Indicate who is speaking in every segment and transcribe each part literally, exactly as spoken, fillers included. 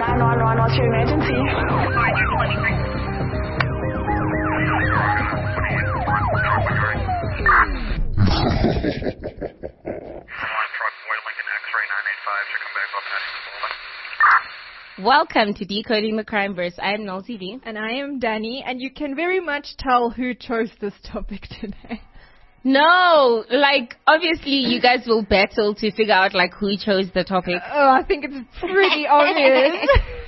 Speaker 1: nine one one, what's your emergency?
Speaker 2: Welcome to Decoding the Crime Verse. I am Noel T V.
Speaker 3: And I am Danny, and you can very much tell who chose this topic today.
Speaker 2: No, like, obviously you guys will battle to figure out, like, who chose the topic.
Speaker 3: Oh, I think it's pretty obvious.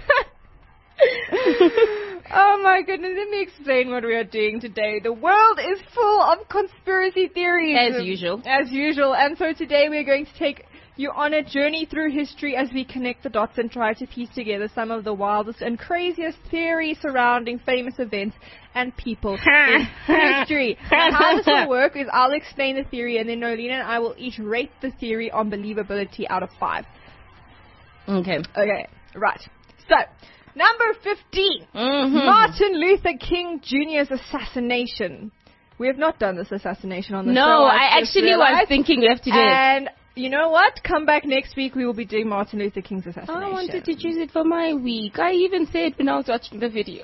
Speaker 3: Oh my goodness, let me explain what we are doing today. The world is full of conspiracy theories.
Speaker 2: As usual.
Speaker 3: As usual. And so today we're going to take you on a journey through history as we connect the dots and try to piece together some of the wildest and craziest theories surrounding famous events and people in history. Now, how this will work is I'll explain the theory, and then Nolina and I will each rate the theory on believability out of five.
Speaker 2: Okay.
Speaker 3: Okay, right. So, number fifteen,
Speaker 2: Mm-hmm.
Speaker 3: Martin Luther King Junior's assassination. We have not done this assassination on the
Speaker 2: no,
Speaker 3: show.
Speaker 2: No,
Speaker 3: I,
Speaker 2: I actually was thinking we have to do it.
Speaker 3: And you know what? Come back next week. We will be doing Martin Luther King's assassination.
Speaker 2: I wanted to choose it for my week. I even said when I was watching the video.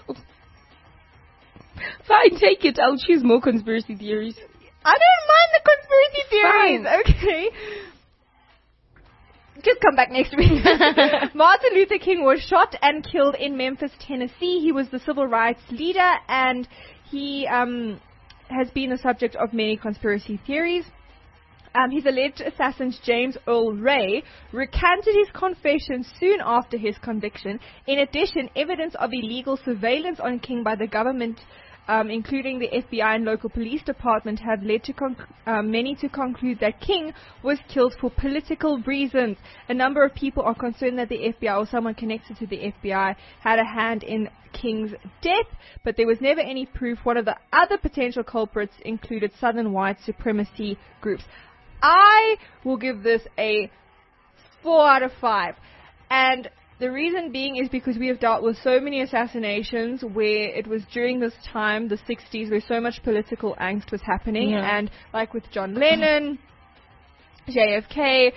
Speaker 2: Fine, take it. I'll choose more conspiracy theories.
Speaker 3: I don't mind the conspiracy theories.
Speaker 2: Fine.
Speaker 3: Okay. Just come back next week. Martin Luther King was shot and killed in Memphis, Tennessee. He was the civil rights leader, and he um, has been the subject of many conspiracy theories. Um, his alleged assassins, James Earl Ray, recanted his confession soon after his conviction. In addition, evidence of illegal surveillance on King by the government, um, including the F B I and local police department, have led to conc- uh, many to conclude that King was killed for political reasons. A number of people are concerned that the F B I or someone connected to the F B I had a hand in King's death, but there was never any proof. One of the other potential culprits included Southern white supremacy groups. I will give this a four out of five. And the reason being is because we have dealt with so many assassinations where it was during this time, the sixties, where so much political angst was happening.
Speaker 2: Yeah.
Speaker 3: And like with John Lennon, J F K,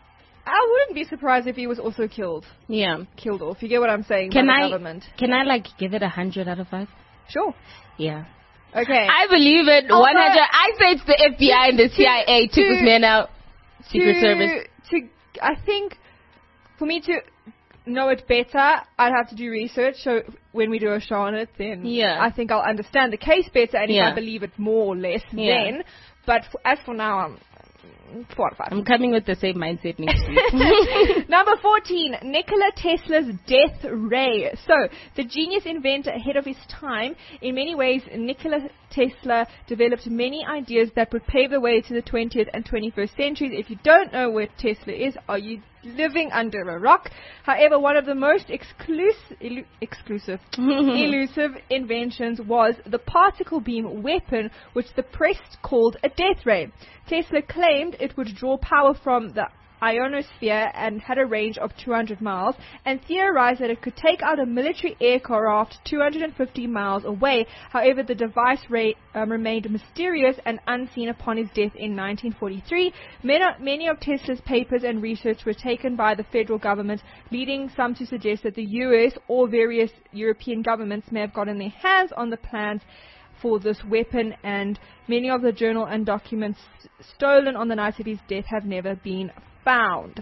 Speaker 3: I wouldn't be surprised if he was also killed.
Speaker 2: Yeah.
Speaker 3: Killed off. You get what I'm saying?
Speaker 2: Can
Speaker 3: by
Speaker 2: I,
Speaker 3: the government.
Speaker 2: Can I, like, give it a hundred out of five?
Speaker 3: Sure.
Speaker 2: Yeah.
Speaker 3: Okay.
Speaker 2: I believe it.
Speaker 3: Although,
Speaker 2: one hundred. I say it's the F B I and the C I A took this man out. Secret
Speaker 3: to,
Speaker 2: Service.
Speaker 3: To, I think for me to know it better, I'd have to do research. So when we do a show on it, then
Speaker 2: Yeah.
Speaker 3: I think I'll understand the case better, and
Speaker 2: Yeah.
Speaker 3: if I believe it more or less,
Speaker 2: Yeah.
Speaker 3: then. But for, as for now, I'm four out of five.
Speaker 2: I'm coming with the same mindset next week.
Speaker 3: Number fourteen, Nikola Tesla's death ray. So, the genius inventor ahead of his time. In many ways, Nikola Tesla developed many ideas that would pave the way to the twentieth and twenty-first centuries. If you don't know what Tesla is, are you living under a rock? However, one of the most exclusive, elu- exclusive, elusive inventions was the particle beam weapon, which the press called a death ray. Tesla claimed it would draw power from the ionosphere and had a range of two hundred miles, and theorized that it could take out a military aircraft two hundred fifty miles away. However, the device ra- um, remained mysterious and unseen upon his death in nineteen forty-three. Many, many of Tesla's papers and research were taken by the federal government, leading some to suggest that the U S or various European governments may have gotten their hands on the plans for this weapon, and many of the journal and documents stolen on the night of his death have never been found.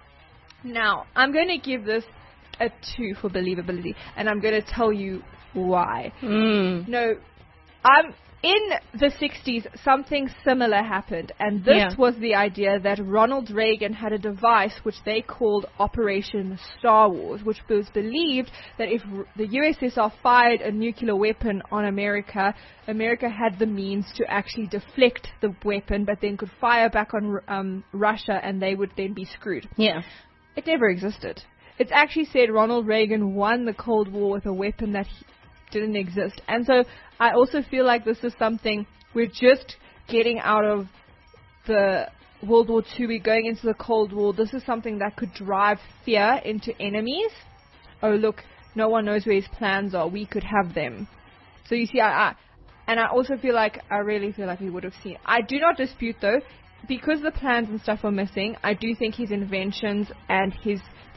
Speaker 3: Now, I'm going to give this a two for believability, and I'm going to tell you why.
Speaker 2: Mm.
Speaker 3: No, I'm in the sixties, something similar happened, and this
Speaker 2: Yeah.
Speaker 3: was the idea that Ronald Reagan had a device which they called Operation Star Wars, which was believed that if r- the U S S R fired a nuclear weapon on America, America had the means to actually deflect the weapon, but then could fire back on R- um, Russia, and they would then be screwed.
Speaker 2: Yeah.
Speaker 3: It never existed. It's actually said Ronald Reagan won the Cold War with a weapon that he didn't exist. And so I also feel like this is something we're just getting out of the World War Two. We're going into the Cold War. This is something that could drive fear into enemies. Oh, look, no one knows where his plans are. We could have them. So you see, I, I and I also feel like, I really feel like we would have seen. I do not dispute, though, because the plans and stuff are missing, I do think his inventions and his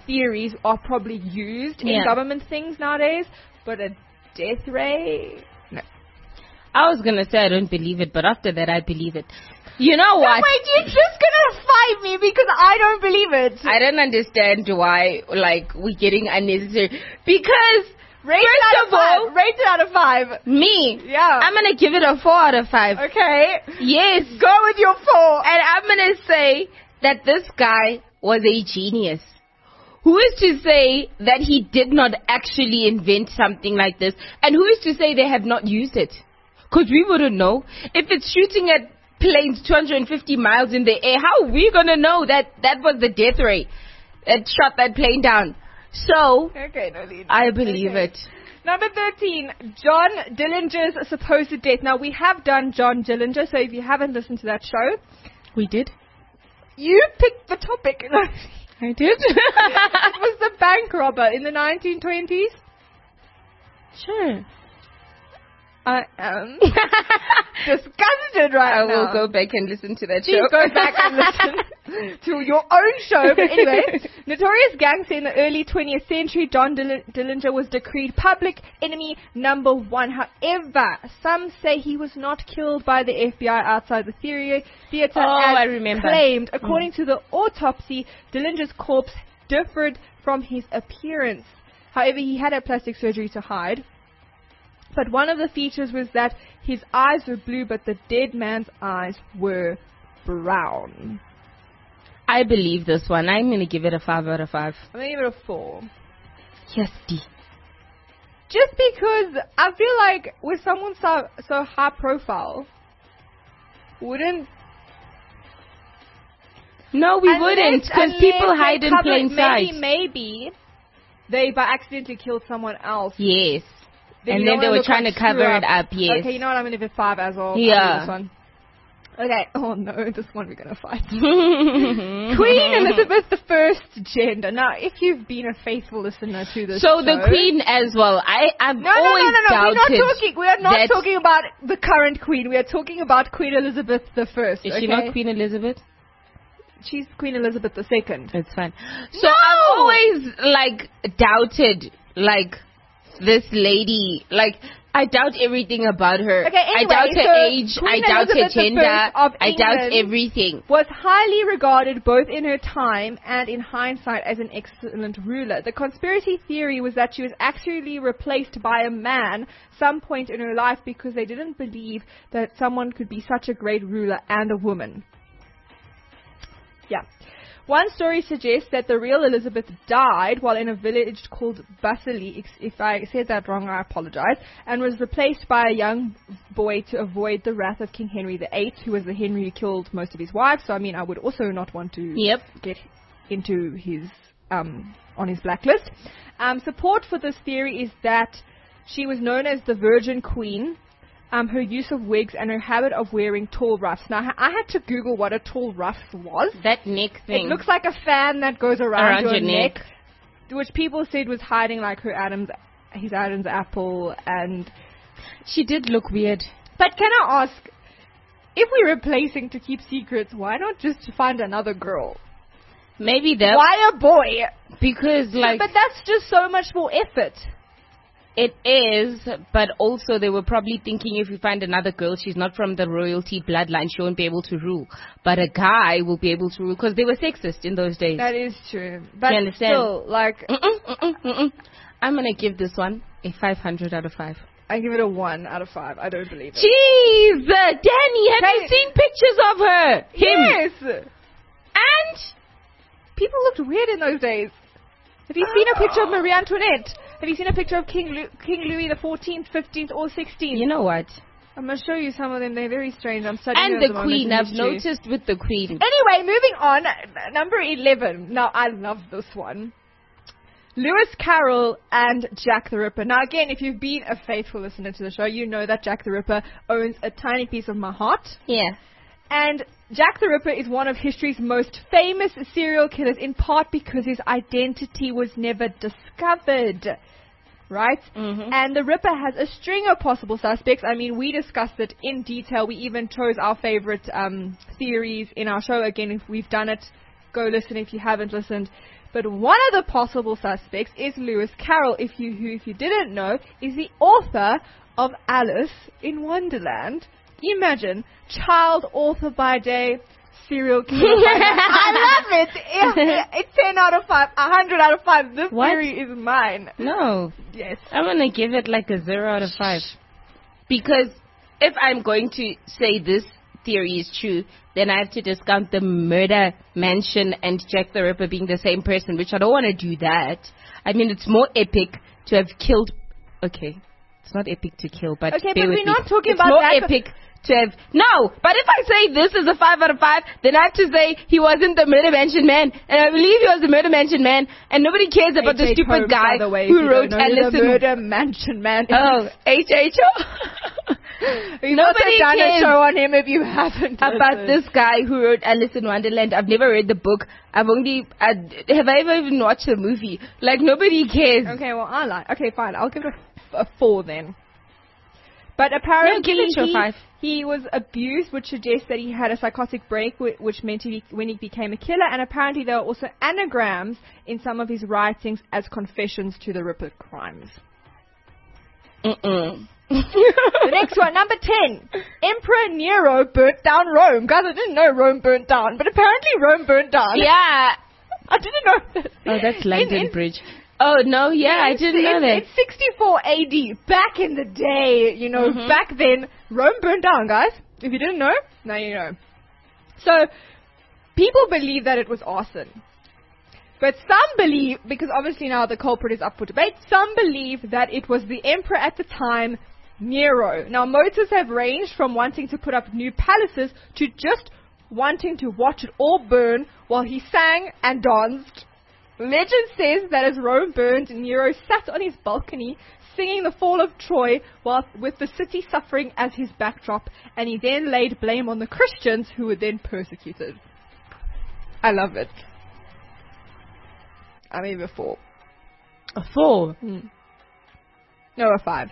Speaker 3: theories are probably used in
Speaker 2: Yeah.
Speaker 3: government things nowadays, but a death ray, no.
Speaker 2: I was gonna say I don't believe it, but after that I believe it. You know what?
Speaker 3: No, wait, you're just gonna fight me because I don't believe it.
Speaker 2: I don't understand why, like, we're getting unnecessary. Because,
Speaker 3: Rate it
Speaker 2: first
Speaker 3: out
Speaker 2: of
Speaker 3: of five.
Speaker 2: all,
Speaker 3: Rate it out of five.
Speaker 2: me,
Speaker 3: Yeah.
Speaker 2: I'm gonna give it a four out of five.
Speaker 3: Okay.
Speaker 2: Yes.
Speaker 3: Go with your four.
Speaker 2: And I'm gonna say that this guy was a genius. Who is to say that he did not actually invent something like this? And who is to say they have not used it? Because we wouldn't know. If it's shooting at planes two hundred fifty miles in the air, how are we going to know that that was the death ray that shot that plane down? So,
Speaker 3: Okay, Nolene.
Speaker 2: I believe
Speaker 3: Okay.
Speaker 2: it.
Speaker 3: Number thirteen, John Dillinger's supposed death. Now, we have done John Dillinger, so if you haven't listened to that show,
Speaker 2: We did?
Speaker 3: you picked the topic.
Speaker 2: I did?
Speaker 3: It was the bank robber in the nineteen twenties.
Speaker 2: Sure.
Speaker 3: I am disgusted right
Speaker 2: I
Speaker 3: now.
Speaker 2: will go back and listen to that
Speaker 3: Please
Speaker 2: show.
Speaker 3: go back and listen to your own show. But anyway, notorious gangster in the early twentieth century, John Dill- Dillinger was decreed public enemy number one. However, some say he was not killed by the F B I outside the theater, theater
Speaker 2: Oh,
Speaker 3: as
Speaker 2: I remember.
Speaker 3: claimed. According to the autopsy, Dillinger's corpse differed from his appearance. However, he had had plastic surgery to hide. But one of the features was that his eyes were blue, but the dead man's eyes were brown.
Speaker 2: I believe this one. I'm going to give it a five out of five.
Speaker 3: I'm going to give it a four.
Speaker 2: Yes, D.
Speaker 3: Just because I feel like with someone so, so high profile, wouldn't...
Speaker 2: No, we
Speaker 3: unless-
Speaker 2: wouldn't, because
Speaker 3: unless
Speaker 2: people
Speaker 3: they
Speaker 2: hide in
Speaker 3: cover-
Speaker 2: plain sight.
Speaker 3: Maybe, maybe they by accidentally killed someone else.
Speaker 2: Yes.
Speaker 3: Then
Speaker 2: And
Speaker 3: you
Speaker 2: then
Speaker 3: don't
Speaker 2: they
Speaker 3: wanna
Speaker 2: were
Speaker 3: look
Speaker 2: trying
Speaker 3: like
Speaker 2: to cover
Speaker 3: screw
Speaker 2: it up, yes.
Speaker 3: Okay, you know what? I'm going to give it five as well. I'll do
Speaker 2: Yeah.
Speaker 3: this one. Okay. Oh no, this one we're going to fight. Queen Elizabeth the First gender. Now, if you've been a faithful listener to this
Speaker 2: So
Speaker 3: show,
Speaker 2: the Queen as well. I, I've
Speaker 3: No, no,
Speaker 2: always
Speaker 3: no, no, no. We're
Speaker 2: doubted.
Speaker 3: not talking. We are not
Speaker 2: that-
Speaker 3: talking about the current Queen. We are talking about Queen Elizabeth the First.
Speaker 2: Is
Speaker 3: okay?
Speaker 2: she not Queen Elizabeth?
Speaker 3: She's Queen Elizabeth the Second.
Speaker 2: It's fine. So
Speaker 3: No!
Speaker 2: I've always, like, doubted, like, this lady. Like, I doubt everything about her.
Speaker 3: Okay, anyway,
Speaker 2: I doubt her
Speaker 3: so
Speaker 2: age.
Speaker 3: Queen
Speaker 2: I doubt her
Speaker 3: Elizabeth the
Speaker 2: gender.
Speaker 3: First of
Speaker 2: I doubt
Speaker 3: England
Speaker 2: everything.
Speaker 3: Was highly regarded both in her time and in hindsight as an excellent ruler. The conspiracy theory was that she was actually replaced by a man some point in her life because they didn't believe that someone could be such a great ruler and a woman. Yeah. One story suggests that the real Elizabeth died while in a village called Basili. If I said that wrong, I apologize. And was replaced by a young boy to avoid the wrath of King Henry the Eighth, who was the Henry who killed most of his wives. So, I mean, I would also not want to
Speaker 2: Yep.
Speaker 3: get into his, um, on his blacklist. Um, support for this theory is that she was known as the Virgin Queen. Um, her use of wigs and her habit of wearing tall ruffs. Now, I had to Google what a tall ruff was.
Speaker 2: That neck thing.
Speaker 3: It looks like a fan that goes around,
Speaker 2: Around
Speaker 3: your,
Speaker 2: your neck.
Speaker 3: neck, which people said was hiding like her Adam's, his Adam's apple. And
Speaker 2: She did look weird.
Speaker 3: but can I ask, if we're replacing to keep secrets, why not just find another girl?
Speaker 2: Maybe that.
Speaker 3: Why a boy?
Speaker 2: Because, like,
Speaker 3: But that's just so much more effort.
Speaker 2: it is, but also they were probably thinking if we find another girl, she's not from the royalty bloodline, she won't be able to rule. But a guy will be able to rule, because they were sexist in those days.
Speaker 3: That is true. But
Speaker 2: You understand?
Speaker 3: still, like,
Speaker 2: Mm-mm, mm-mm, mm-mm. I'm going to give this one a five hundred out of five.
Speaker 3: I give it a one out of five. I don't believe it.
Speaker 2: Jeez, uh, Danny, have
Speaker 3: Hey.
Speaker 2: you seen pictures of her? Him.
Speaker 3: Yes!
Speaker 2: And
Speaker 3: People looked weird in those days. Have you seen a picture of Marie Antoinette? Have you seen a picture of King Lu- King Louis the fourteenth, fifteenth, or sixteenth?
Speaker 2: you know what?
Speaker 3: I'm going to show you some of them. They're very strange. I'm studying
Speaker 2: And
Speaker 3: them at
Speaker 2: the
Speaker 3: moment
Speaker 2: Queen,
Speaker 3: in
Speaker 2: I've
Speaker 3: history.
Speaker 2: noticed with the Queen.
Speaker 3: Anyway, moving on. N- Number eleven. Now, I love this one. Lewis Carroll and Jack the Ripper. Now, again, if you've been a faithful listener to the show, you know that Jack the Ripper owns a tiny piece of my heart.
Speaker 2: Yeah.
Speaker 3: And Jack the Ripper is one of history's most famous serial killers, in part because his identity was never discovered. Right?
Speaker 2: Mhm.
Speaker 3: And the Ripper has a string of possible suspects. I mean, we discussed it in detail. We even chose our favorite um, theories in our show. Again, if we've done it, go listen if you haven't listened. But one of the possible suspects is Lewis Carroll, if you, who, if you didn't know, is the author of Alice in Wonderland. Imagine, child author by day, serial killer by night. I love it. It- It's ten out of five, one hundred out of five. This
Speaker 2: What?
Speaker 3: theory is mine.
Speaker 2: No.
Speaker 3: Yes.
Speaker 2: I'm going to give it like a zero out of five. Because if I'm going to say this theory is true, then I have to discount the murder mansion and Jack the Ripper being the same person, which I don't want to do that. I mean, it's more epic to have killed... Okay, it's not epic to kill, but
Speaker 3: Okay,
Speaker 2: bear
Speaker 3: but
Speaker 2: with
Speaker 3: we're
Speaker 2: me.
Speaker 3: not talking
Speaker 2: it's
Speaker 3: about
Speaker 2: more
Speaker 3: that-
Speaker 2: epic to have... No, but if I say this is a five out of five, then I have to say he wasn't the murder mansion man, and I believe he was the murder mansion man, and nobody cares about the
Speaker 3: H H.
Speaker 2: stupid
Speaker 3: Holmes,
Speaker 2: guy
Speaker 3: by the way, if
Speaker 2: who
Speaker 3: you
Speaker 2: wrote
Speaker 3: don't know who
Speaker 2: Alice
Speaker 3: the
Speaker 2: in...
Speaker 3: Murder Mansion Man.
Speaker 2: Oh, H H O?
Speaker 3: We've
Speaker 2: Nobody
Speaker 3: also done a
Speaker 2: cares
Speaker 3: show on him if you haven't.
Speaker 2: about
Speaker 3: listened.
Speaker 2: this guy who wrote Alice in Wonderland. I've never read the book. I've only... I, have I ever even watched the movie? Like, nobody cares.
Speaker 3: Okay, well, I like. Okay, fine. I'll give it a, a four then. But apparently,
Speaker 2: No, give it your
Speaker 3: he,
Speaker 2: five.
Speaker 3: he was abused, which suggests that he had a psychotic break, whi- which meant he, when he became a killer. And apparently, there are also anagrams in some of his writings as confessions to the Ripper crimes.
Speaker 2: Mm-mm.
Speaker 3: The next one, number ten. Emperor Nero burnt down Rome. Guys, I didn't know Rome burnt down, but apparently Rome burnt down.
Speaker 2: Yeah.
Speaker 3: I didn't know that.
Speaker 2: Oh, that's London
Speaker 3: In- in-
Speaker 2: Bridge. Oh, no, yeah, I didn't
Speaker 3: in,
Speaker 2: know that.
Speaker 3: It's sixty-four A D. Back in the day, you know,
Speaker 2: Mhm.
Speaker 3: back then, Rome burned down, guys. If you didn't know, now you know. So, people believe that it was arson. But some believe, because obviously now the culprit is up for debate, some believe that it was the emperor at the time, Nero. Now, motives have ranged from wanting to put up new palaces to just wanting to watch it all burn while he sang and danced. Legend says that as Rome burned, Nero sat on his balcony singing the fall of Troy while with the city suffering as his backdrop, and he then laid blame on the Christians who were then persecuted. I love it. I mean, a four.
Speaker 2: A four.
Speaker 3: Hmm. No, a five.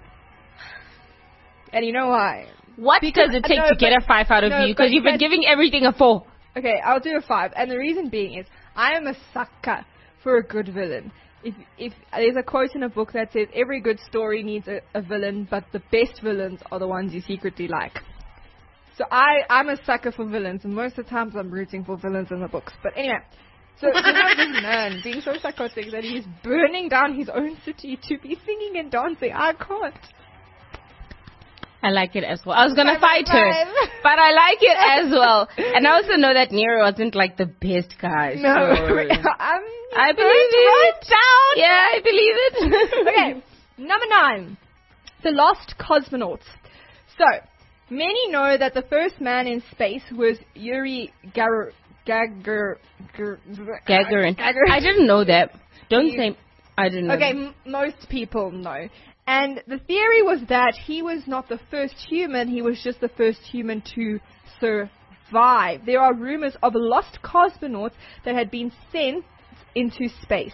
Speaker 3: And you know why?
Speaker 2: What
Speaker 3: Because-
Speaker 2: does it take
Speaker 3: no,
Speaker 2: to get
Speaker 3: but-
Speaker 2: a five out of
Speaker 3: no,
Speaker 2: you? Because
Speaker 3: but-
Speaker 2: you've been
Speaker 3: but-
Speaker 2: giving everything a four.
Speaker 3: Okay, I'll do a five, and the reason being is I am a sucker for a good villain. If if there's a quote in a book that says every good story needs a, a villain, but the best villains are the ones you secretly like. So I I'm a sucker for villains, and most of the times I'm rooting for villains in the books. But anyway, so you know this man being so psychotic that he's burning down his own city to be singing and dancing. I can't.
Speaker 2: I like it as well. I was going to
Speaker 3: Five out
Speaker 2: fight
Speaker 3: of
Speaker 2: her,
Speaker 3: five.
Speaker 2: but I like it as well. And I also know that Nero wasn't like the best guy.
Speaker 3: No,
Speaker 2: So
Speaker 3: I'm.
Speaker 2: I
Speaker 3: don't
Speaker 2: believe
Speaker 3: write
Speaker 2: it.
Speaker 3: down.
Speaker 2: Yeah, I believe it.
Speaker 3: Okay, number nine, the lost cosmonauts. So, many know that the first man in space was Yuri Gar- Gagar- Gar-
Speaker 2: Gagarin.
Speaker 3: Gagarin.
Speaker 2: I didn't know that. Don't
Speaker 3: You-
Speaker 2: say I didn't know.
Speaker 3: Okay,
Speaker 2: that.
Speaker 3: m- most people know. And the theory was that he was not the first human, he was just the first human to survive. There are rumors of lost cosmonauts that had been sent into space.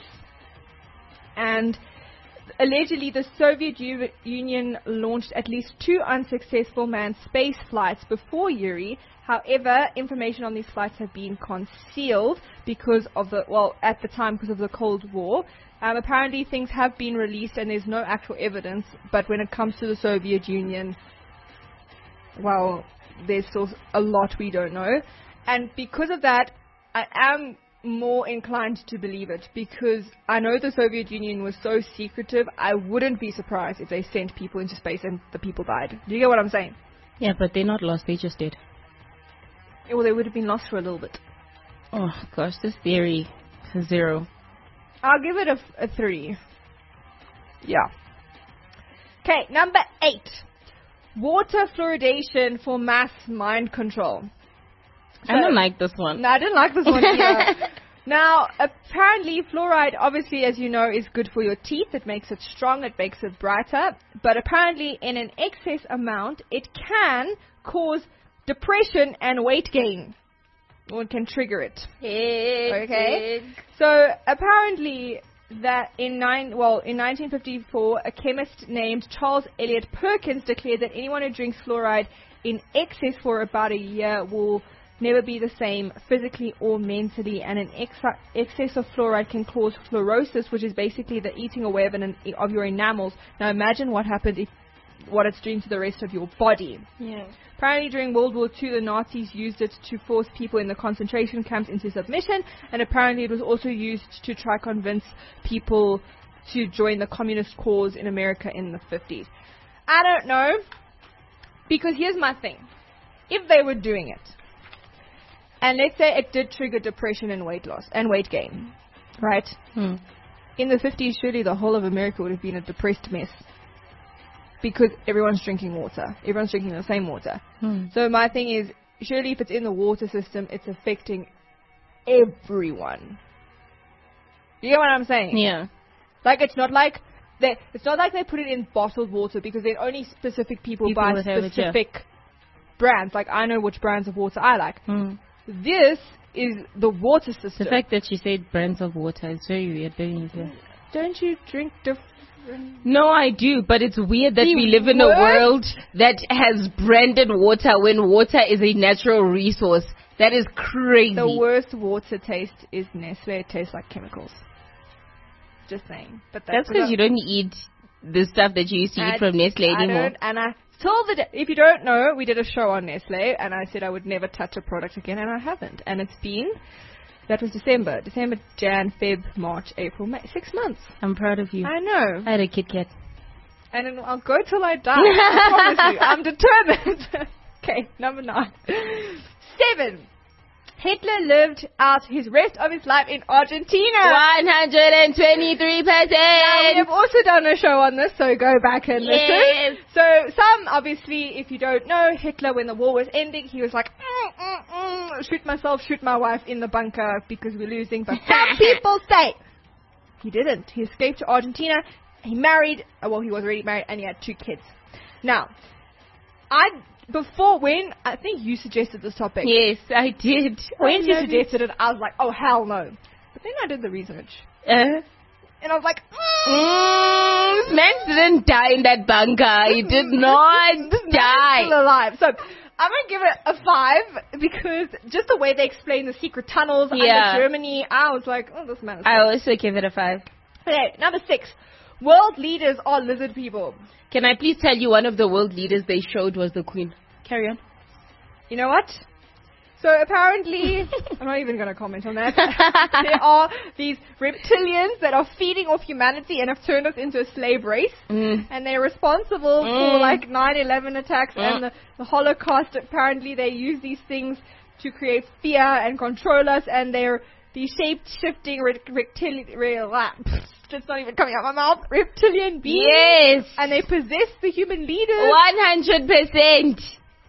Speaker 3: And allegedly the Soviet U- Union launched at least two unsuccessful manned space flights before Yuri. However, information on these flights have been concealed because of the, well, at the time because of the Cold War. Um, apparently things have been released and there's no actual evidence, but when it comes to the Soviet Union, well, there's still a lot we don't know. And because of that, I am more inclined to believe it, because I know the Soviet Union was so secretive, I wouldn't be surprised if they sent people into space and the people died. Do you get what I'm saying?
Speaker 2: Yeah, but they're not lost. They just did.
Speaker 3: Well, they would have been lost for a little bit.
Speaker 2: Oh gosh, this theory is a zero.
Speaker 3: I'll give it a, a three. Yeah. Okay, number eight. Water fluoridation for mass mind control.
Speaker 2: I don't like this one.
Speaker 3: No, I didn't like this one either. Now, apparently fluoride, obviously, as you know, is good for your teeth. It makes it strong, it makes it brighter. But apparently, in an excess amount, it can cause depression and weight gain. Or it can trigger it. Okay. So apparently that in nine well in nineteen fifty-four, a chemist named Charles Eliot Perkins declared that anyone who drinks fluoride in excess for about a year will never be the same physically or mentally, and an ex- excess of fluoride can cause fluorosis, which is basically the eating away of, an, of your enamels. Now imagine what happens if what it's doing to the rest of your body.
Speaker 2: Yeah.
Speaker 3: Apparently during World War Two, the Nazis used it to force people in the concentration camps into submission, and apparently it was also used to try convince people to join the communist cause in America in the fifties. I don't know, because here's my thing. If they were doing it, and let's say it did trigger depression and weight loss and weight gain, right?
Speaker 2: Hmm.
Speaker 3: In the fifties, surely the whole of America would have been a depressed mess. Because everyone's drinking water. Everyone's drinking the same water.
Speaker 2: Hmm.
Speaker 3: So my thing is, surely if it's in the water system, it's affecting everyone. You get what I'm saying?
Speaker 2: Yeah.
Speaker 3: Like, it's not like they, it's not like they put it in bottled water, because then only specific people,
Speaker 2: People
Speaker 3: buy
Speaker 2: would have it, yeah.
Speaker 3: specific brands. Like, I know which brands of water I like.
Speaker 2: Hmm.
Speaker 3: This is the water system.
Speaker 2: The fact that she said brands of water is very weird. Very weird.
Speaker 3: Don't you drink different?
Speaker 2: No, I do, but it's weird that
Speaker 3: The
Speaker 2: we live in a
Speaker 3: worst-
Speaker 2: world that has branded water when water is a natural resource. That is crazy.
Speaker 3: The worst water taste is Nestle. It tastes like chemicals. Just saying. But
Speaker 2: That's because you don't eat the stuff that you used to eat
Speaker 3: I-
Speaker 2: from Nestle
Speaker 3: I
Speaker 2: anymore.
Speaker 3: don't, and I told the, if you don't know, we did a show on Nestle, and I said I would never touch a product again, and I haven't. And it's been, that was December. December, Jan, Feb, March, April, May. Six months.
Speaker 2: I'm proud of you.
Speaker 3: I know.
Speaker 2: I had a Kit Kat.
Speaker 3: And then I'll go till I die. I promise you. I'm determined. Okay, number nine. Seven. Hitler lived out his rest of his life in Argentina.
Speaker 2: one hundred twenty-three percent.
Speaker 3: Now, we have also done a show on this, so go back and
Speaker 2: Yes.
Speaker 3: listen. So, some, obviously, if you don't know, Hitler, when the war was ending, he was like, mm, mm, mm, shoot myself, shoot my wife in the bunker because we're losing. But some people say he didn't. He escaped to Argentina. He married, uh, well, he was already married, and he had two kids. Now, I, before, when, I think you suggested this topic.
Speaker 2: Yes, I did.
Speaker 3: When you
Speaker 2: I did.
Speaker 3: suggested it, I was like, oh, hell no. But then I did the research.
Speaker 2: Uh,
Speaker 3: And I was like, mm.
Speaker 2: mm, man didn't die in that bunker. He did not die.
Speaker 3: Still alive. So I'm gonna give it a five because just the way they explain the secret tunnels
Speaker 2: Yeah.
Speaker 3: under Germany, I was like, oh, this man is.
Speaker 2: I also give it a five.
Speaker 3: Okay, number six. World leaders are lizard people.
Speaker 2: Can I please tell you one of the world leaders they showed was the Queen? Carry on.
Speaker 3: You know what? So apparently, I'm not even going to comment on that. There are these reptilians that are feeding off humanity and have turned us into a slave race.
Speaker 2: Mm.
Speaker 3: And they're responsible for
Speaker 2: Mm.
Speaker 3: like nine eleven attacks
Speaker 2: Mm.
Speaker 3: and the, the Holocaust. Apparently they use these things to create fear and control us, and they're these shape-shifting reptilian... It's not even coming out of my mouth. Reptilian beings.
Speaker 2: Yes.
Speaker 3: And they possess the human leaders.
Speaker 2: one hundred percent.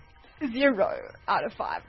Speaker 3: Zero out of five.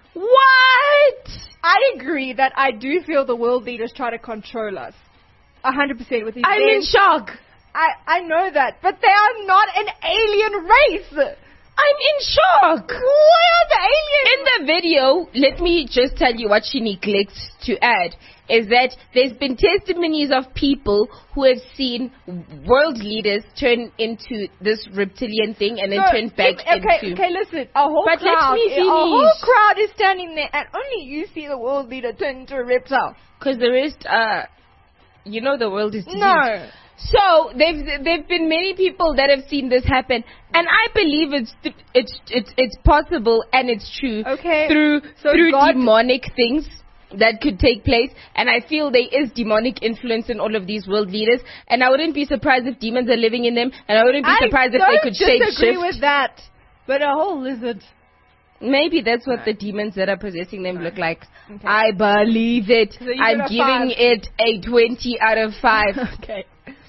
Speaker 2: What?
Speaker 3: I agree that I do feel the world leaders try to control us. A hundred percent with these
Speaker 2: I'm in
Speaker 3: things.
Speaker 2: shock.
Speaker 3: I, I know that, but they are not an alien race.
Speaker 2: I'm in shock.
Speaker 3: Why are the aliens?
Speaker 2: In the video, let me just tell you what she neglects to add, is that there's been testimonies of people who have seen world leaders turn into this reptilian thing and then
Speaker 3: So,
Speaker 2: turn back
Speaker 3: if- okay,
Speaker 2: into...
Speaker 3: okay, listen. A whole
Speaker 2: But let
Speaker 3: crowd,
Speaker 2: me
Speaker 3: a whole
Speaker 2: finish.
Speaker 3: crowd is standing there, and only you see the world leader turn into a reptile.
Speaker 2: Because the rest, uh, you know the world is diseased.
Speaker 3: No.
Speaker 2: So there've there've been many people that have seen this happen, and I believe it's it's it's it's possible and it's true
Speaker 3: Okay.
Speaker 2: through
Speaker 3: So
Speaker 2: through
Speaker 3: God-
Speaker 2: demonic things that could take place, and I feel there is demonic influence in all of these world leaders, and I wouldn't be surprised if demons are living in them, and I wouldn't be surprised if they could
Speaker 3: I don't
Speaker 2: shape
Speaker 3: disagree
Speaker 2: shift.
Speaker 3: with that. But a whole lizard.
Speaker 2: Maybe that's what
Speaker 3: No.
Speaker 2: the demons that are possessing them
Speaker 3: No.
Speaker 2: look like.
Speaker 3: Okay.
Speaker 2: I believe it.
Speaker 3: So you
Speaker 2: I'm
Speaker 3: give it a
Speaker 2: giving
Speaker 3: five.
Speaker 2: it a twenty out of five.
Speaker 3: Okay.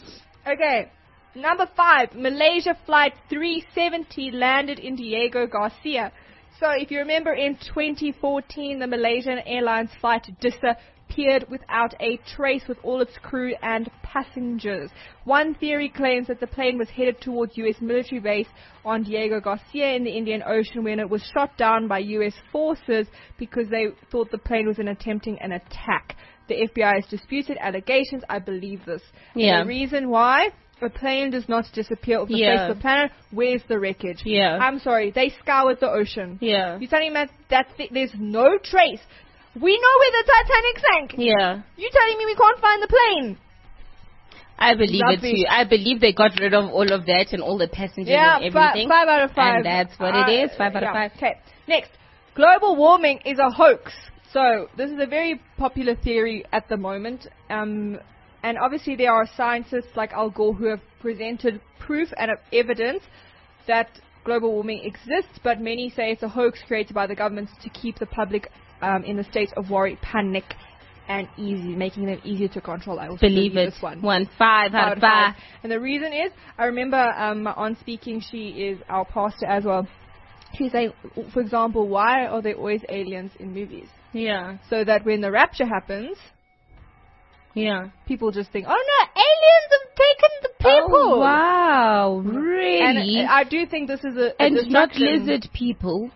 Speaker 3: Okay. Number five, Malaysia Flight three seventy landed in Diego Garcia. So if you remember in twenty fourteen, the Malaysian Airlines flight disappeared without a trace with all its crew and passengers. One theory claims that the plane was headed towards U S military base on Diego Garcia in the Indian Ocean when it was shot down by U S forces because they thought the plane was in attempting an attack. The F B I has disputed allegations. I believe this.
Speaker 2: Yeah.
Speaker 3: The reason why A plane does not disappear off the
Speaker 2: Yeah.
Speaker 3: face of the planet. Where's the wreckage?
Speaker 2: Yeah.
Speaker 3: I'm sorry, they scoured the ocean.
Speaker 2: Yeah.
Speaker 3: You're telling me that, that th- there's no trace. We know where the Titanic sank.
Speaker 2: Yeah.
Speaker 3: You're telling me we can't find the plane?
Speaker 2: I believe
Speaker 3: Rubbish.
Speaker 2: it too. I believe they got rid of all of that and all the passengers
Speaker 3: Yeah,
Speaker 2: and
Speaker 3: fi-
Speaker 2: everything.
Speaker 3: five out of five.
Speaker 2: And that's what
Speaker 3: Uh,
Speaker 2: it is. Five out
Speaker 3: yeah.
Speaker 2: of five.
Speaker 3: Okay, next. Global warming is a hoax. So, this is a very popular theory at the moment. Um, and obviously there are scientists like Al Gore who have presented proof and evidence that global warming exists, but many say it's a hoax created by the governments to keep the public um, in a state of worry, panic, and easy, making them easier to control. I also
Speaker 2: Believe
Speaker 3: believe
Speaker 2: it.
Speaker 3: this one.
Speaker 2: One five out of five.
Speaker 3: And the reason is, I remember um, my aunt speaking, she is our pastor as well. She's saying, for example, why are there always aliens in movies?
Speaker 2: Yeah.
Speaker 3: So that when the rapture happens,
Speaker 2: Yeah.
Speaker 3: people just think, oh no, aliens have taken the people.
Speaker 2: Oh, wow. Really?
Speaker 3: And uh, I do think this is a, a
Speaker 2: and not
Speaker 3: distraction.
Speaker 2: lizard people.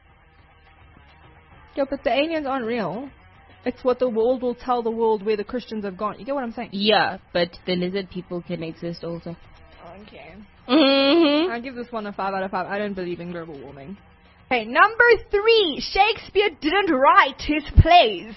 Speaker 3: Yeah, but the aliens aren't real. It's what the world will tell the world where the Christians have gone. You get what I'm saying?
Speaker 2: Yeah, but the lizard people can exist also.
Speaker 3: Okay.
Speaker 2: Mm-hmm.
Speaker 3: I'll give this one a five out of five. I don't believe in global warming. Okay, number three. Shakespeare didn't write his plays.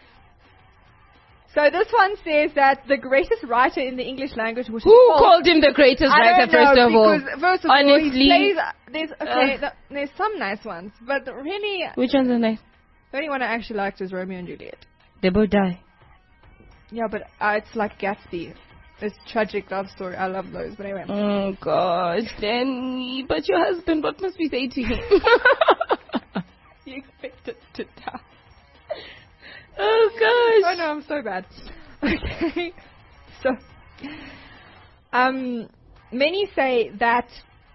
Speaker 3: So this one says that the greatest writer in the English language was
Speaker 2: Who called him the greatest
Speaker 3: I
Speaker 2: writer,
Speaker 3: don't know,
Speaker 2: first of all?
Speaker 3: because First of
Speaker 2: Honestly.
Speaker 3: all, his plays, there's, okay,
Speaker 2: Uh.
Speaker 3: th- there's some nice ones, but really,
Speaker 2: Which ones are nice?
Speaker 3: the only one I actually liked is Romeo and Juliet.
Speaker 2: They both die.
Speaker 3: Yeah, but uh, it's like Gatsby. It's tragic love story. I love those, but anyway.
Speaker 2: Oh, gosh, Danny. But your husband, what must we say to him?
Speaker 3: You expected to die.
Speaker 2: Oh, gosh.
Speaker 3: Oh no, I'm so bad. Okay, so um, many say that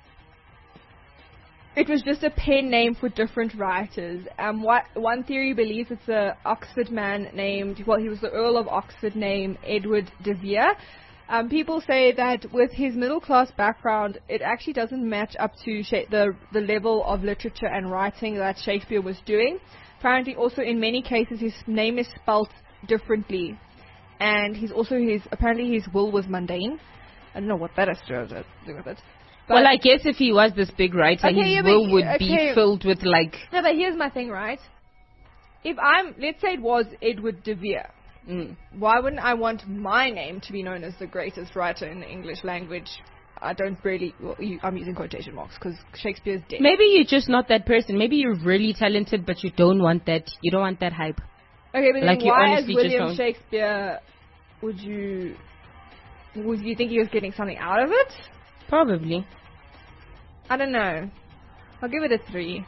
Speaker 3: it was just a pen name for different writers. Um, what one theory believes it's a Oxford man named, well, he was the Earl of Oxford named Edward de Vere. Um, people say that with his middle class background, it actually doesn't match up to Sha- the the level of literature and writing that Shakespeare was doing. Apparently, also in many cases, his name is spelt differently, and he's also his apparently his will was mundane. I don't know what that has to do with it. But
Speaker 2: Well, I guess if he was this big writer,
Speaker 3: Okay,
Speaker 2: his
Speaker 3: yeah, but
Speaker 2: will
Speaker 3: he-
Speaker 2: would
Speaker 3: okay.
Speaker 2: be filled with, like...
Speaker 3: no, but here's my thing, right? If I'm, let's say it was Edward de Vere,
Speaker 2: Mm.
Speaker 3: why wouldn't I want my name to be known as the greatest writer in the English language? I don't really, well, you, I'm using quotation marks because Shakespeare's dead.
Speaker 2: Maybe you're just not that person. Maybe you're really talented, but you don't want that. You don't want that hype.
Speaker 3: Okay, but
Speaker 2: Like,
Speaker 3: then
Speaker 2: you
Speaker 3: why as
Speaker 2: honestly just
Speaker 3: William
Speaker 2: don't.
Speaker 3: Shakespeare would you, would you think he was getting something out of it?
Speaker 2: Probably.
Speaker 3: I don't know. I'll give it a three.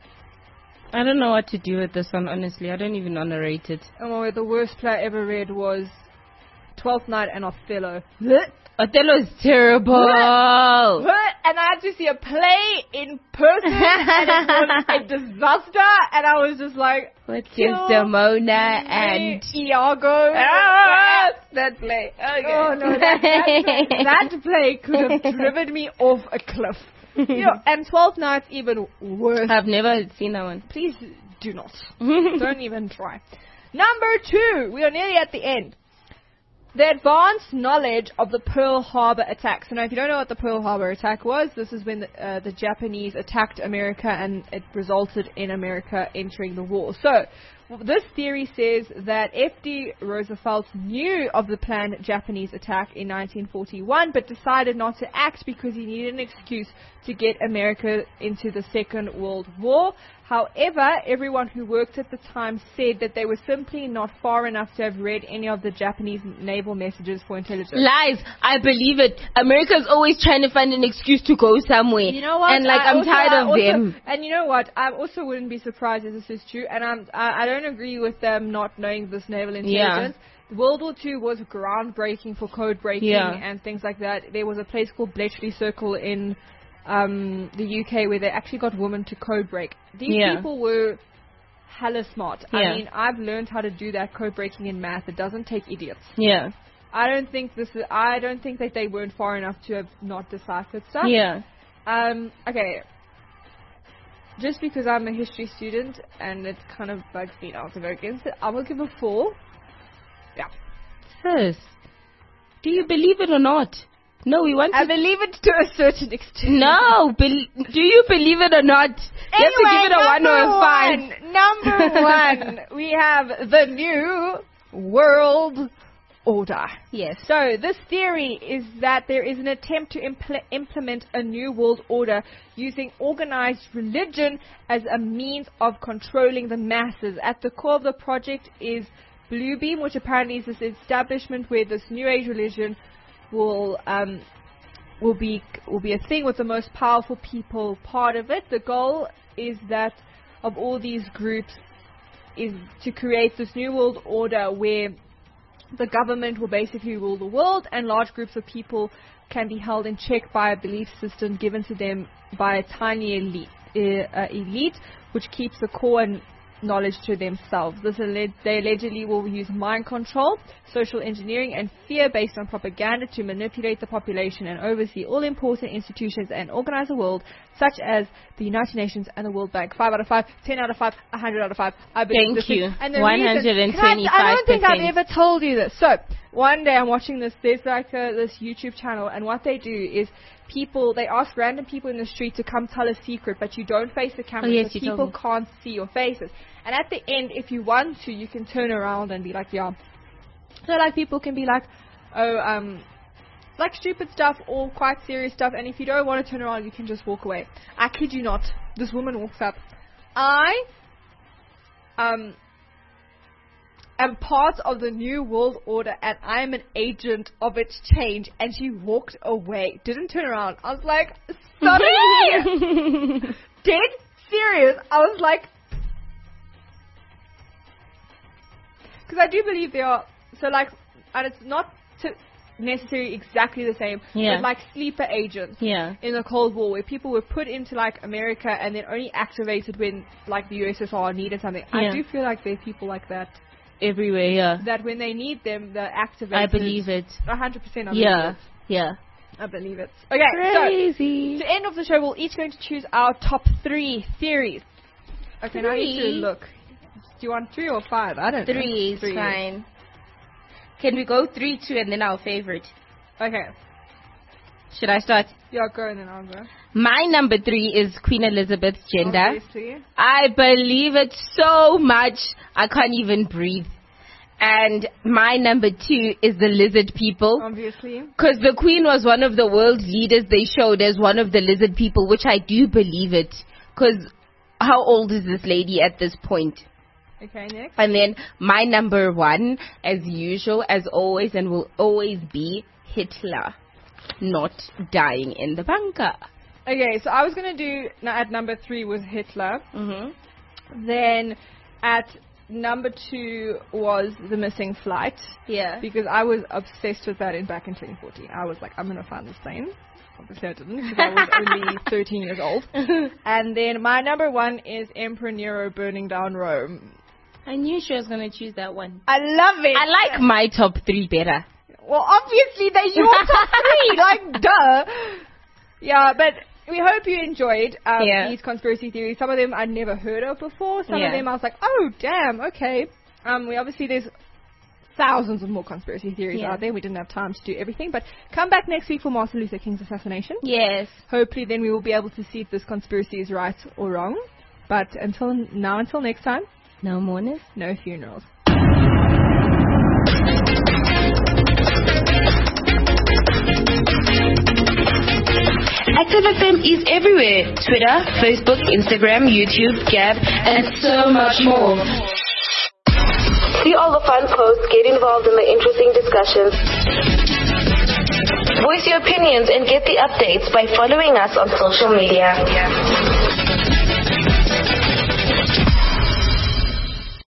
Speaker 2: I don't know what to do with this one, honestly. I don't even want to rate it.
Speaker 3: Oh, the worst play I ever read was Twelfth Night and Othello.
Speaker 2: Othello is terrible.
Speaker 3: What? And I had to see a play in person, and it was a disaster, and I was just like,
Speaker 2: With
Speaker 3: kill
Speaker 2: Desdemona
Speaker 3: me,
Speaker 2: and...
Speaker 3: Iago.
Speaker 2: Ah, that play. Okay.
Speaker 3: Oh no, that, that, that play could have driven me off a cliff. You know, and Twelfth Night's even worse.
Speaker 2: I've never seen that one.
Speaker 3: Please do not. Don't even try. Number two, we are nearly at the end. The advanced knowledge of the Pearl Harbor attack. So now, if you don't know what the Pearl Harbor attack was, this is when the, uh, the Japanese attacked America and it resulted in America entering the war. So, this theory says that F D Roosevelt knew of the planned Japanese attack in nineteen forty-one, but decided not to act because he needed an excuse to get America into the Second World War. However, everyone who worked at the time said that they were simply not far enough to have read any of the Japanese naval messages for intelligence.
Speaker 2: Lies. I believe it. America's always trying to find an excuse to go somewhere.
Speaker 3: You know what?
Speaker 2: And like,
Speaker 3: I
Speaker 2: I'm
Speaker 3: also-
Speaker 2: tired
Speaker 3: I
Speaker 2: of
Speaker 3: also-
Speaker 2: them.
Speaker 3: And you know what? I also wouldn't be surprised if this is true. And I'm, I, I don't agree with them not knowing this naval intelligence. World War Two was groundbreaking for code breaking
Speaker 2: Yeah.
Speaker 3: and things like that. There was a place called Bletchley Circle in um, the U K where they actually got women to code break. These
Speaker 2: Yeah.
Speaker 3: people were hella smart.
Speaker 2: Yeah.
Speaker 3: I mean, I've learned how to do that code breaking in math. It doesn't take idiots.
Speaker 2: Yeah.
Speaker 3: I don't think this is, I don't think that they weren't far enough to have not deciphered stuff.
Speaker 2: Yeah.
Speaker 3: Um, okay. Just because I'm a history student and it kind of bugs me now to go against it, I will give a four. Yeah.
Speaker 2: Sis, do you believe it or not? No, we want
Speaker 3: I
Speaker 2: to...
Speaker 3: believe it to a certain extent.
Speaker 2: No, be- do you believe it or not? You have to
Speaker 3: Anyway,
Speaker 2: give it a one or a five.
Speaker 3: one, number one, we have the new world order.
Speaker 2: Yes.
Speaker 3: So this theory is that there is an attempt to impl- implement a new world order using organized religion as a means of controlling the masses. At the core of the project is Bluebeam, which apparently is this establishment where this New Age religion will um, will be will be a thing with the most powerful people part of it. The goal is that of all these groups is to create this new world order where the government will basically rule the world and large groups of people can be held in check by a belief system given to them by a tiny elite, uh, elite which keeps the core and knowledge to themselves. This alleg- they allegedly will use mind control, social engineering, and fear based on propaganda to manipulate the population and oversee all important institutions and organize the world, such as the United Nations and the World Bank. Five out of five, ten out of five, a hundred out of five. I believe
Speaker 2: Thank
Speaker 3: this
Speaker 2: you.
Speaker 3: Is, and the
Speaker 2: one hundred
Speaker 3: reason,
Speaker 2: twenty-five
Speaker 3: I, I don't think I've
Speaker 2: percent.
Speaker 3: ever told you this. So one day I'm watching this. There's like a, this YouTube channel, and what they do is people, they ask random people in the street to come tell a secret, but you don't face the camera,
Speaker 2: Oh, yes,
Speaker 3: so
Speaker 2: you told
Speaker 3: people
Speaker 2: me.
Speaker 3: can't see your faces. And at the end, if you want to, you can turn around and be like, yeah. So like people can be like, oh, um, like stupid stuff or quite serious stuff. And if you don't want to turn around, you can just walk away. I kid you not. This woman walks up. I um am part of the new world order and I am an agent of its change. And she walked away. Didn't turn around. I was like, sorry. Dead serious. I was like, because I do believe there are, so like, and it's not to necessarily exactly the same,
Speaker 2: Yeah.
Speaker 3: but like sleeper agents
Speaker 2: Yeah.
Speaker 3: in the Cold War where people were put into like America and then only activated when like the U S S R needed something.
Speaker 2: Yeah.
Speaker 3: I do feel like there are people like that,
Speaker 2: Everywhere, yeah.
Speaker 3: that when they need them, they're activated.
Speaker 2: I believe it.
Speaker 3: one hundred percent I believe
Speaker 2: Yeah.
Speaker 3: it.
Speaker 2: Yeah.
Speaker 3: I believe it. Okay,
Speaker 2: Crazy.
Speaker 3: so to end of the show, we're each going to choose our top three theories. Okay, now I need to
Speaker 2: Three?
Speaker 3: look. Do you want three or five? I don't know.
Speaker 2: Three is
Speaker 3: Three.
Speaker 2: fine. Can we go three, two, and then our favorite?
Speaker 3: Okay.
Speaker 2: Should I start?
Speaker 3: Yeah, go and then I'll go.
Speaker 2: My number three is Queen Elizabeth's gender.
Speaker 3: Obviously.
Speaker 2: I believe it so much, I can't even breathe. And my number two is the lizard people.
Speaker 3: Obviously.
Speaker 2: Because the Queen was one of the world leaders they showed as one of the lizard people, which I do believe it. Because how old is this lady at this point?
Speaker 3: Okay, next.
Speaker 2: And then my number one, as usual, as always, and will always be Hitler not dying in the bunker.
Speaker 3: Okay, so I was going to do, no, at number three was Hitler.
Speaker 2: Mm-hmm.
Speaker 3: Then at number two was The Missing Flight.
Speaker 2: Yeah.
Speaker 3: Because I was obsessed with that in back in twenty fourteen. I was like, I'm going to find this plane. Obviously I didn't because I was only thirteen years old. And then my number one is Emperor Nero burning down Rome.
Speaker 2: I knew she was going to choose that one.
Speaker 3: I love it.
Speaker 2: I like my top three better.
Speaker 3: Well, obviously they're your top three. Like, duh. Yeah, but we hope you enjoyed um,
Speaker 2: Yeah.
Speaker 3: these conspiracy theories. Some of them I'd never heard of before. Some
Speaker 2: Yeah.
Speaker 3: of them I was like, oh, damn, okay. Um, we obviously, there's thousands of more conspiracy theories
Speaker 2: Yeah.
Speaker 3: out there. We didn't have time to do everything. But come back next week for Martin Luther King's assassination.
Speaker 2: Yes.
Speaker 3: Hopefully then we will be able to see if this conspiracy is right or wrong. But until now, until next time,
Speaker 2: No mourners.
Speaker 3: no funerals.
Speaker 1: Active F M is everywhere. Twitter, Facebook, Instagram, YouTube, Gab, and so much more. See all the fun posts, get involved in the interesting discussions. Voice your opinions and get the updates by following us on social media.